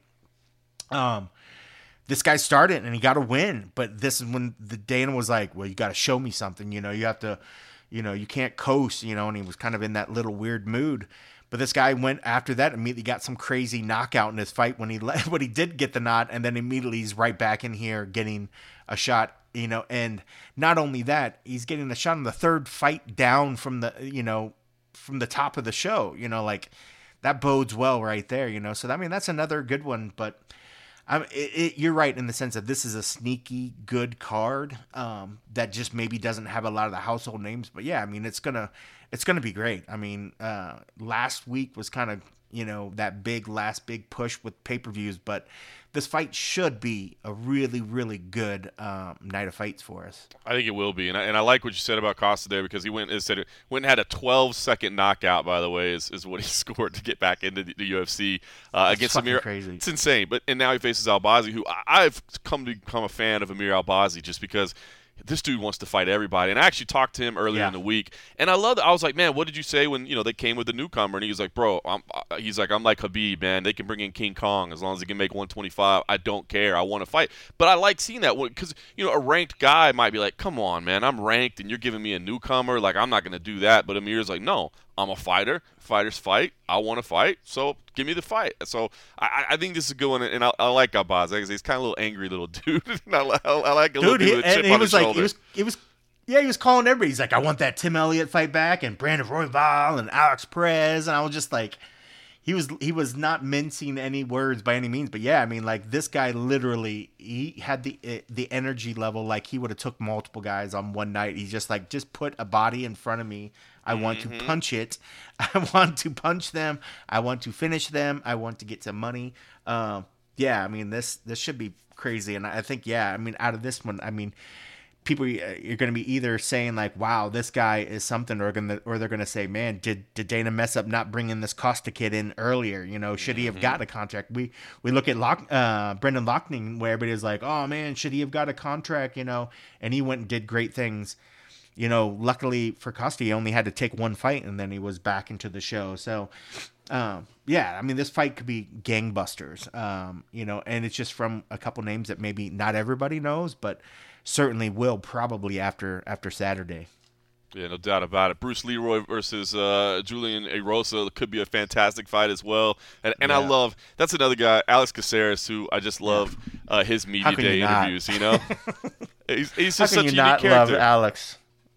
Um, this guy started, and he got a win. But this is when the Dana was like, well, you got to show me something. You know, you have to, you know, you can't coast, you know, and he was kind of in that little weird mood. But this guy went after that, immediately got some crazy knockout in his fight when he when he did get the nod, and then immediately he's right back in here getting a shot, you know. And not only that, he's getting a shot on the third fight down from the, you know, from the top of the show, you know, like that bodes well right there, you know. So I mean, that's another good one. But Um, it, it, you're right in the sense that this is a sneaky good card um, that just maybe doesn't have a lot of the household names. But yeah, I mean, it's gonna it's gonna be great. I mean, uh, last week was kind of, you know, that big last big push with pay per views, but this fight should be a really really good um, night of fights for us. I think it will be, and I, and I like what you said about Costa there, because he went and said it went and had a twelve second knockout. By the way, is, is what he scored to get back into the, the U F C uh, against Amir. Crazy. It's insane. But and now he faces Albazi, who I, I've come to become a fan of Amir Albazi just because this dude wants to fight everybody. And I actually talked to him earlier yeah. in the week, and I love that. I was like, man, what did you say when, you know, they came with the newcomer? And he was like, bro, I'm, uh, he's like, I'm like Khabib, man. They can bring in King Kong as long as he can make one twenty-five. I don't care. I want to fight. But I like seeing that because, you know, a ranked guy might be like, come on, man, I'm ranked and you're giving me a newcomer. Like, I'm not going to do that. But Amir's like, no, I'm a fighter. Fighters fight. I want to fight. So give me the fight. So I, I think this is a good one. And I, I like Albazi because he's kind of a little angry little dude. I, I, I like a dude, little dude he, with a chip and he on was his like, shoulder. He was, he was, yeah, he was calling everybody. He's like, I want that Tim Elliott fight back and Brandon Royval and Alex Perez. And I was just like, he was he was not mincing any words by any means. But yeah, I mean, like this guy literally, he had the the energy level like he would have took multiple guys on one night. He's just like, just put a body in front of me. I want mm-hmm. to punch it. I want to punch them. I want to finish them. I want to get some money. Um, yeah, I mean, this this should be crazy. And I think, yeah, I mean, out of this one, I mean, people, you're going to be either saying like, wow, this guy is something, or gonna, or they're going to say, man, did, did Dana mess up not bringing this Costa kid in earlier? You know, should he have mm-hmm. gotten a contract? We we look at Lock, uh, Brendan Loughnane, where everybody's like, oh man, should he have got a contract? You know, and he went and did great things. You know, luckily for Costa, he only had to take one fight, and then he was back into the show. So, um, yeah, I mean, this fight could be gangbusters. Um, you know, and it's just from a couple names that maybe not everybody knows, but certainly will probably after after Saturday. Yeah, no doubt about it. Bruce Leroy versus uh, Julian Erosa could be a fantastic fight as well. And and yeah. I love, that's another guy, Alex Caceres, who I just love uh, his media day you interviews, you know? he's, he's just How can such you a unique not character. love Alex?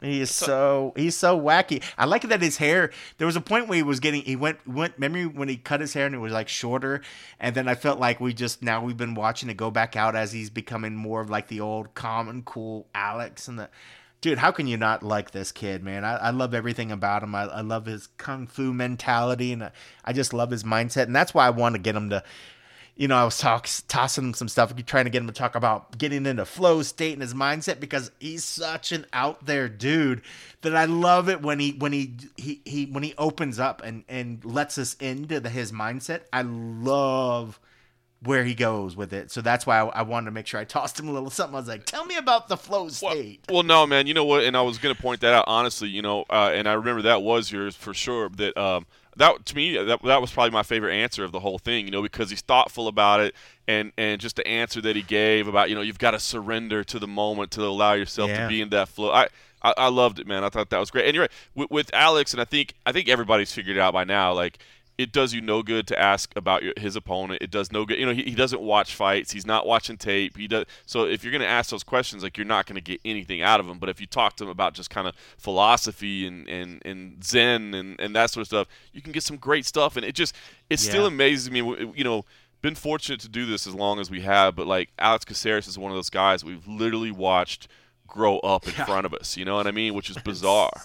He is so he's so wacky. I like that his hair. There was a point where he was getting he went went. Remember when he cut his hair and it was like shorter, and then I felt like we just now we've been watching it go back out as he's becoming more of like the old calm and cool Alex and the. Dude, how can you not like this kid, man? I, I love everything about him. I, I love his kung fu mentality, and I, I just love his mindset, and that's why I want to get him to. You know, I was talk, tossing him some stuff, trying to get him to talk about getting into flow state and his mindset because he's such an out there dude that I love it when he when he he, he when he opens up and, and lets us into the, his mindset. I love where he goes with it. So that's why I, I wanted to make sure I tossed him a little something. I was like, tell me about the flow state. Well, well no, man. You know what? And I was going to point that out, honestly, you know, uh, and I remember that was yours for sure, that um, – That to me, that, that was probably my favorite answer of the whole thing, you know, because he's thoughtful about it, and, and just the answer that he gave about, you know, you've got to surrender to the moment to allow yourself yeah. to be in that flow. I, I, I loved it, man. I thought that was great. And you're right with, with Alex, and I think I think everybody's figured it out by now. Like, it does you no good to ask about your, his opponent. It does no good. You know, he, he doesn't watch fights. He's not watching tape. He does. So if you're going to ask those questions, like, you're not going to get anything out of him. But if you talk to him about just kind of philosophy and, and, and Zen and, and that sort of stuff, you can get some great stuff. And it just it yeah. still amazes me. You know, been fortunate to do this as long as we have. But, like, Alex Caceres is one of those guys we've literally watched grow up in yeah. front of us. You know what I mean? Which is bizarre.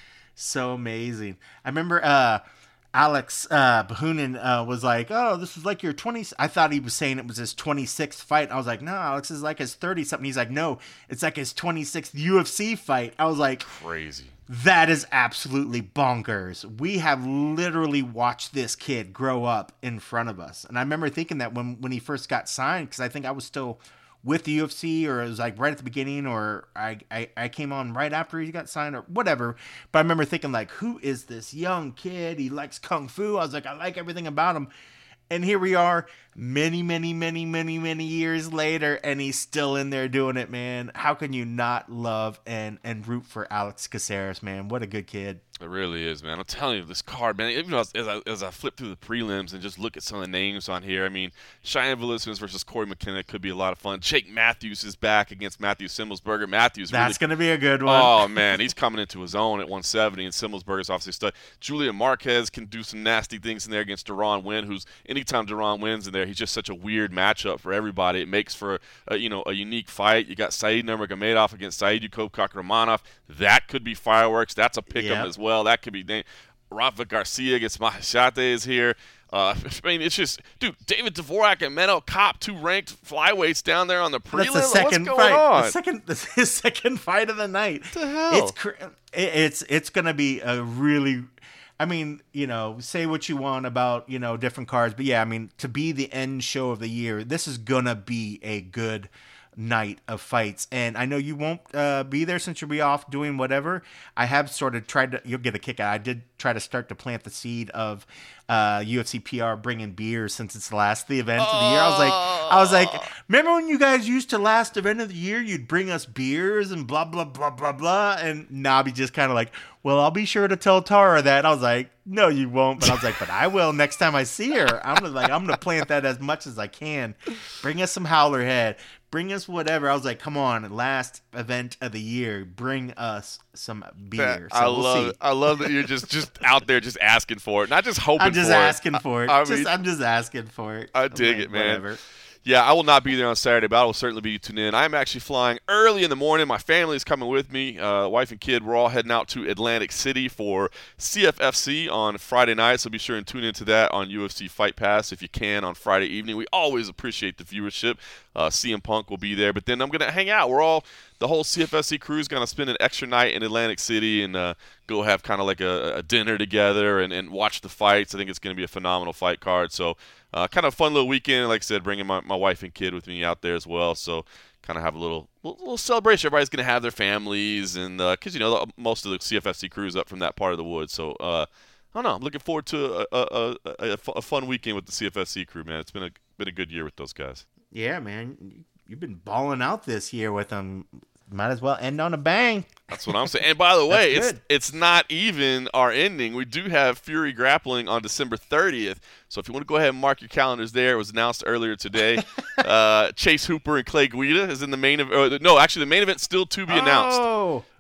So amazing. I remember uh, – Alex uh, Bahunin uh, was like, oh, this is like your twentieth. I thought he was saying it was his twenty-sixth fight. I was like, no, Alex is like his thirty-something. He's like, no, it's like his twenty-sixth U F C fight. I was like, crazy. That is absolutely bonkers. We have literally watched this kid grow up in front of us. And I remember thinking that when, when he first got signed, because I think I was still with the U F C, or it was like right at the beginning, or I, I, I came on right after he got signed, or whatever. But I remember thinking, like, who is this young kid? He likes Kung Fu. I was like, I like everything about him. And here we are many, many, many, many, many years later, and he's still in there doing it, man. How can you not love and, and root for Alex Caceres, man? What a good kid. It really is, man. I'm telling you, this card, man, even as, as, I, as I flip through the prelims and just look at some of the names on here, I mean, Cheyenne Valisquez versus Corey McKenna could be a lot of fun. Jake Matthews is back against Matthew Simmelsberger. Matthews That's really, going to be a good one. Oh, man, he's coming into his own at one seventy, and Simmelsberger's obviously stud. Julia Marquez can do some nasty things in there against Deron Wynn, who's, anytime Deron Wynn's in there, he's just such a weird matchup for everybody. It makes for, a, you know, a unique fight. You got Said Nurmagomedov against Said Yukov Kakramanov. That could be fireworks. That's a pick 'em Yep. as well. That could be – Rafa Garcia against Mahashate is here. Uh, I mean, it's just, dude, David Dvorak and Menno Kopp, two ranked flyweights down there on the prelim. That's the second What's going fight. on? The second, this is his second fight of the night. What the hell? It's cr- it's it's gonna be a really. I mean, you know, say what you want about, you know, different cards, but yeah, I mean, to be the end show of the year, this is gonna be a good night of fights. And I know you won't uh, be there since you'll be off doing whatever. I have sort of tried to, you'll get a kick out. I did try to start to plant the seed of uh, U F C P R bringing beer since it's the last the event of the year. I was like, I was like, remember when you guys used to last event of the year, you'd bring us beers and blah, blah, blah, blah, blah. And Nabi just kind of like, well, I'll be sure to tell Tara that. I was like, no, you won't. But I was like, but I will next time I see her. I'm gonna like, I'm gonna plant that as much as I can. Bring us some Howler Head. Bring us whatever. I was like, come on, last event of the year, bring us some beer. So I we'll love see. it. I love that you're just, just out there just asking for it, not just hoping I'm just for asking it. for it. I, I just, mean, I'm just asking for it. I I'm dig like, it, man. Whatever. Yeah, I will not be there on Saturday, but I will certainly be tuning in. I'm actually flying early in the morning. My family is coming with me. Uh, wife and kid, we're all heading out to Atlantic City for C F F C on Friday night, so be sure and tune into that on U F C Fight Pass if you can on Friday evening. We always appreciate the viewership. Uh, C M Punk will be there, but then I'm going to hang out. We're all, the whole C F F C crew is going to spend an extra night in Atlantic City and uh, go have kind of like a, a dinner together and, and watch the fights. I think it's going to be a phenomenal fight card. So uh, kind of a fun little weekend. Like I said, bringing my, my wife and kid with me out there as well. So kind of have a little, little little celebration. Everybody's going to have their families, and because uh, you know most of the C F F C crew is up from that part of the woods. So uh, I don't know. I'm looking forward to a, a, a, a, a fun weekend with the C F F C crew, man. It's been a been a good year with those guys. Yeah, man. You've been balling out this year with them. Might as well end on a bang. That's what I'm saying. And by the way, it's good. it's not even our ending. We do have Fury Grappling on December thirtieth. So if you want to go ahead and mark your calendars there, it was announced earlier today. uh, Chase Hooper and Clay Guida is in the main event. No, actually, the main event's still to be announced. Oh,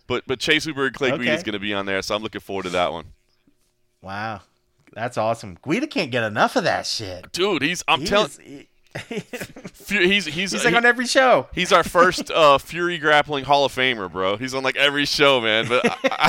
But but Chase Hooper and Clay Okay. Guida is going to be on there, so I'm looking forward to that one. Wow, that's awesome. Guida can't get enough of that shit. Dude, he's I'm He telling is- he- he's he's he's like he- on every show. He's our first uh, Fury Grappling Hall of Famer, bro. He's on like every show, man. But I,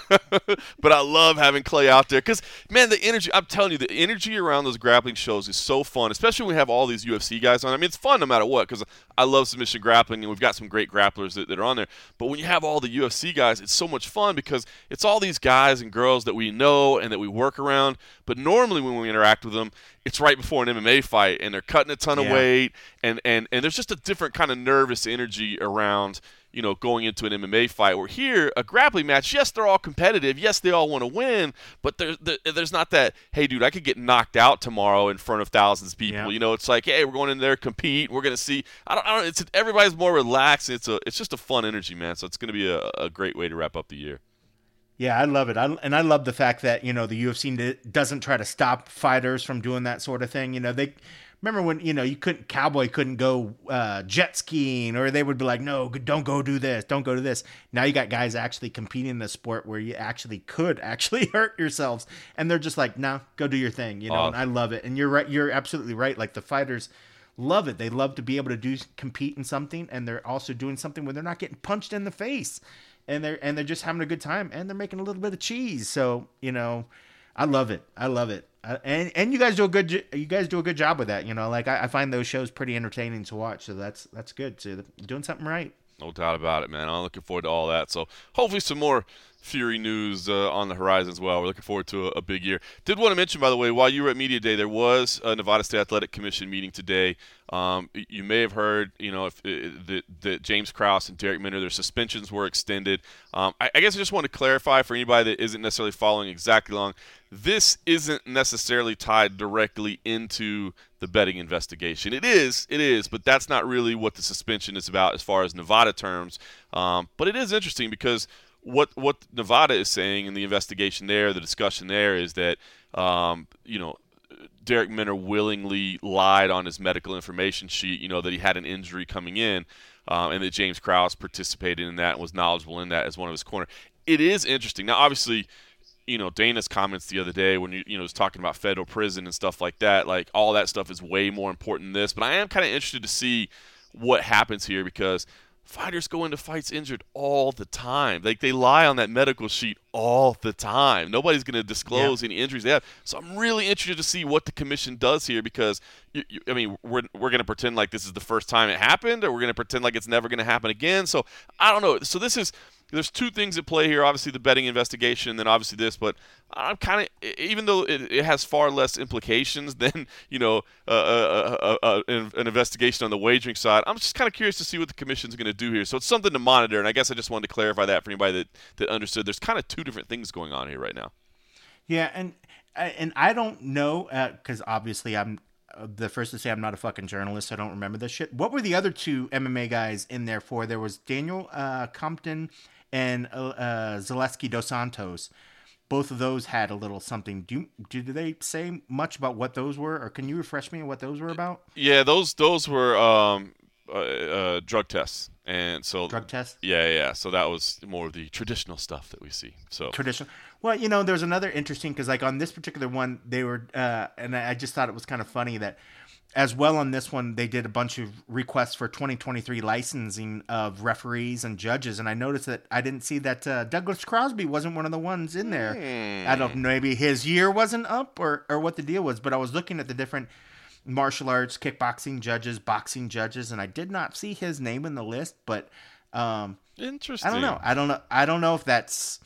I but I love having Clay out there because, man, the energy. I'm telling you, the energy around those grappling shows is so fun, especially when we have all these U F C guys on. I mean, it's fun no matter what because I love submission grappling and we've got some great grapplers that, that are on there. But when you have all the U F C guys, it's so much fun because it's all these guys and girls that we know and that we work around. But normally when we interact with them, it's right before an M M A fight and they're cutting a ton of Yeah. weight and, and, and there's just a different kind of nervous energy around, you know, going into an M M A fight. Where here, a grappling match, yes, they're all competitive. Yes, they all want to win, but there's there, there's not that, hey, dude, I could get knocked out tomorrow in front of thousands of people. Yeah. You know, it's like, hey, we're going in there, compete. We're going to see. I don't, I don't it's everybody's more relaxed. It's a it's just a fun energy, man. So it's going to be a, a great way to wrap up the year. Yeah, I love it. I, and I love the fact that, you know, the U F C d- doesn't try to stop fighters from doing that sort of thing. You know, they remember when, you know, you couldn't, Cowboy couldn't go uh, jet skiing, or they would be like, no, don't go do this. Don't go do this. Now you got guys actually competing in the sport where you actually could actually hurt yourselves. And they're just like, no, go do your thing. You know, Oh. and I love it. And you're right. You're absolutely right. Like the fighters love it. They love to be able to do compete in something. And they're also doing something where they're not getting punched in the face. And they're and they're just having a good time, and they're making a little bit of cheese. So you know, I love it. I love it. I, and and you guys do a good jo- you guys do a good job with that. You know, like I, I find those shows pretty entertaining to watch. So that's that's good. So you're doing something right. No doubt about it, man. I'm looking forward to all that. So hopefully some more Fury news uh, on the horizon as well. We're looking forward to a, a big year. Did want to mention, by the way, while you were at Media Day, there was a Nevada State Athletic Commission meeting today. Um, you may have heard, you know, if uh, that, that James Krause and Derek Minner, their suspensions were extended. Um, I, I guess I just want to clarify for anybody that isn't necessarily following exactly along, this isn't necessarily tied directly into the betting investigation. It is, it is, but that's not really what the suspension is about as far as Nevada terms. Um, but it is interesting because what what Nevada is saying in the investigation there, the discussion there is that, um, you know, Derek Minner willingly lied on his medical information sheet, you know, that he had an injury coming in, um, and that James Krause participated in that and was knowledgeable in that as one of his corner. It is interesting. Now, obviously, you know, Dana's comments the other day when you you know was talking about federal prison and stuff like that, like all that stuff is way more important than this. But I am kind of interested to see what happens here because fighters go into fights injured all the time. Like they lie on that medical sheet all the time. Nobody's going to disclose Yeah. any injuries they have. So I'm really interested to see what the commission does here because you, you, I mean we're we're going to pretend like this is the first time it happened, or we're going to pretend like it's never going to happen again. So I don't know. So this is. There's two things at play here. Obviously, the betting investigation, and then obviously this. But I'm kind of, even though it, it has far less implications than you know uh, uh, uh, uh, an, an investigation on the wagering side, I'm just kind of curious to see what the commission's going to do here. So it's something to monitor. And I guess I just wanted to clarify that for anybody that, that understood. There's kind of two different things going on here right now. Yeah, and and I don't know because obviously I'm uh, the first to say I'm not a fucking journalist. So I don't remember this shit. What were the other two M M A guys in there for? There was Daniel uh, Compton and uh, uh, Zaleski Dos Santos. Both of those had a little something. Do you, did they say much about what those were, or can you refresh me on what those were about? Yeah, those those were um, uh, uh, drug tests, and so Drug tests? Yeah, yeah. So that was more of the traditional stuff that we see. So Traditional. Well, you know, there's another interesting because, like, on this particular one, they were, uh, and I just thought it was kind of funny that, as well on this one, they did a bunch of requests for twenty twenty-three licensing of referees and judges, and I noticed that I didn't see that uh, Douglas Crosby wasn't one of the ones in there. Hmm. I don't know, maybe his year wasn't up or or what the deal was, but I was looking at the different martial arts, kickboxing judges, boxing judges, and I did not see his name in the list. But um, interesting. I don't know. I don't know. I don't know if that's.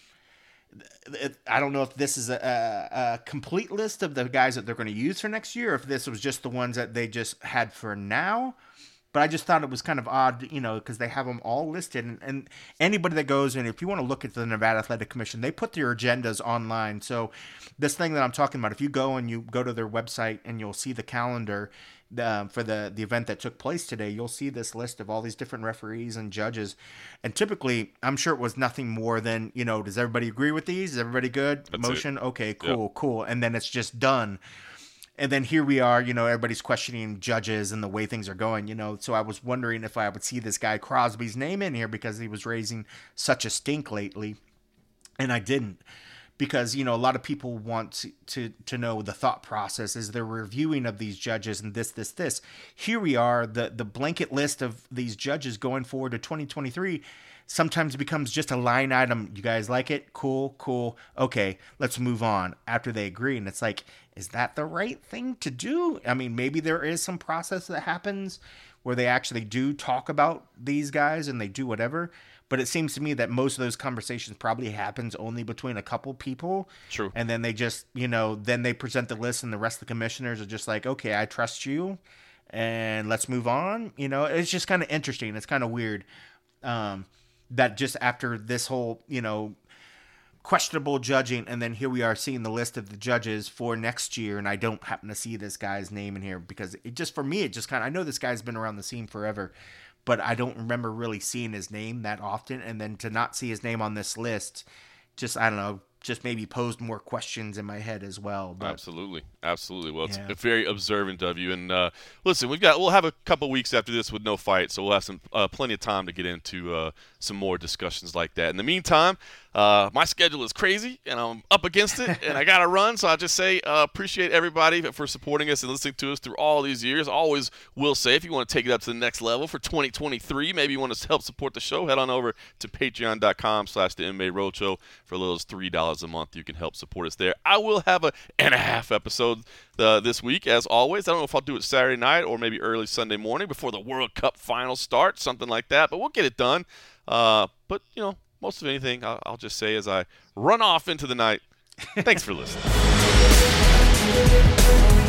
I don't know if this is a, a, a complete list of the guys that they're going to use for next year, or if this was just the ones that they just had for now. But I just thought it was kind of odd, you know, because they have them all listed. And, and anybody that goes in, if you want to look at the Nevada Athletic Commission, they put their agendas online. So this thing that I'm talking about, if you go and you go to their website and you'll see the calendar uh, for the, the event that took place today, you'll see this list of all these different referees and judges. And typically, I'm sure it was nothing more than, you know, does everybody agree with these? Is everybody good? That's Motion? it. Okay, cool, cool. And then it's just done. And then here we are, you know, everybody's questioning judges and the way things are going, you know. So I was wondering if I would see this guy Crosby's name in here because he was raising such a stink lately. And I didn't. Because, you know, a lot of people want to, to, to know the thought process as they're reviewing of these judges and this, this, this. Here we are, the, the blanket list of these judges going forward to twenty twenty-three sometimes becomes just a line item. You guys like it? Cool, cool. Okay, let's move on after they agree. And it's like, is that the right thing to do? I mean, maybe there is some process that happens where they actually do talk about these guys and they do whatever. But it seems to me that most of those conversations probably happens only between a couple people. True. And then they just, you know, then they present the list and the rest of the commissioners are just like, okay, I trust you and let's move on. You know, it's just kind of interesting. It's kind of weird um, that just after this whole, you know, questionable judging, and then here we are seeing the list of the judges for next year, and I don't happen to see this guy's name in here because it just, for me, it just kind of, I know this guy's been around the scene forever, but I don't remember really seeing his name that often. And then to not see his name on this list, just, I don't know, just maybe posed more questions in my head as well. But Absolutely. Absolutely. Well, it's Yeah. very observant of you. And uh, listen, we've got, we'll have a couple weeks after this with no fight, so we'll have some uh, plenty of time to get into uh, some more discussions like that. In the meantime, uh, my schedule is crazy, and I'm up against it, and I got to run. So I just say uh, appreciate everybody for supporting us and listening to us through all these years. Always will say, if you want to take it up to the next level for twenty twenty-three, maybe you want to help support the show, head on over to patreon.com slash the M M A Roadshow. For as little as three dollars a month, you can help support us there. I will have a and a half episode uh, this week, as always. I don't know if I'll do it Saturday night or maybe early Sunday morning before the World Cup finals start, something like that. But we'll get it done. Uh, but, you know, most of anything, I'll, I'll just say as I run off into the night, thanks for listening.